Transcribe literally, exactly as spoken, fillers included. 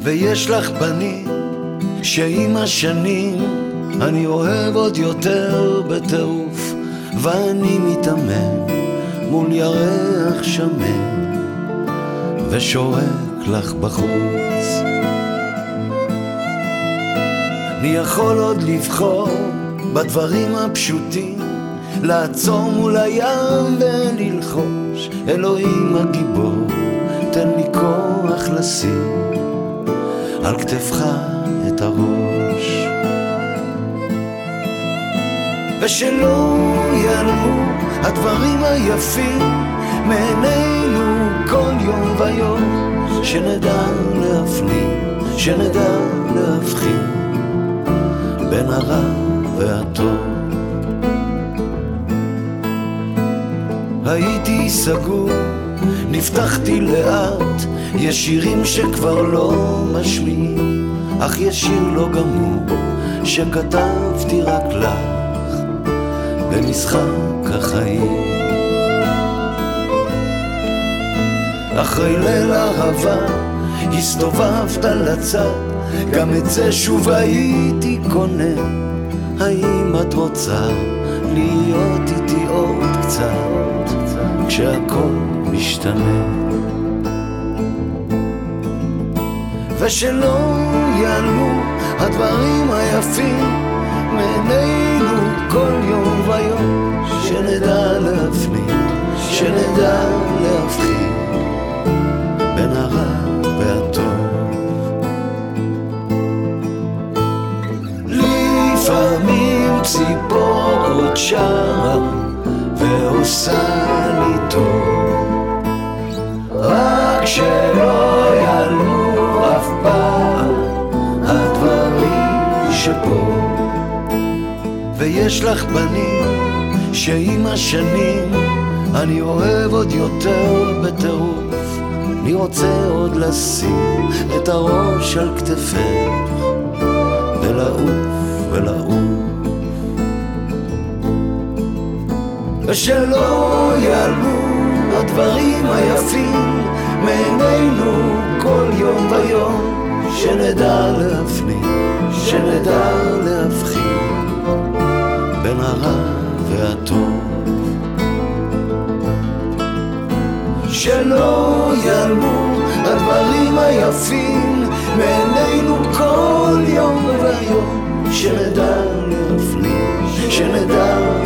ויש לך בנים שעם השנים אני אוהב עוד יותר בטירוף, ואני מתאמן מול ירח שמן ושורק לך בחוץ. אני יכול עוד לבחור בדברים הפשוטים, לעצור מול הים וללחוש, אלוהים הגיבור, תן לי כוח לשים על כתפך את הראש, ושלא ייעלמו הדברים היפים מעינינו כל יום ויום, שנדע להפנים, שנדע להבחין בין הרע והטוב. הייתי סגור, נפתחתי לאט, יש שירים שכבר לא משמיעים, אך יש שיר לא גמור שכתבתי רק לך במשחק החיים. אחרי ליל אהבה הסתובבת לצד, גם את זה שוב הייתי קונה. האם את רוצה להיות איתי עוד קצת כשהכל משתנה? ושלא ייעלמו הדברים היפים מעינינו כל יום ויום, שנדע להפנים, שנדע להבחין בין הרע והטוב. לפעמים ציפור עוד שרה ועושה לי טוב, רק שלא ייעלמו אף פעם הדברים שפה. ויש לך בנים שעם השנים אני אוהב עוד יותר בטירוף, אני רוצה עוד לשים את הראש על כתפך ולעוף ולעוף, ושלא ייעלמו הדברים היפים מעינינו כל יום ויום, שנדע להפנים, שנדע להבחין בין הרע והטוב. שלא ייעלמו הדברים היפים מעינינו כל יום ויום, שנדע להפנים, שנדע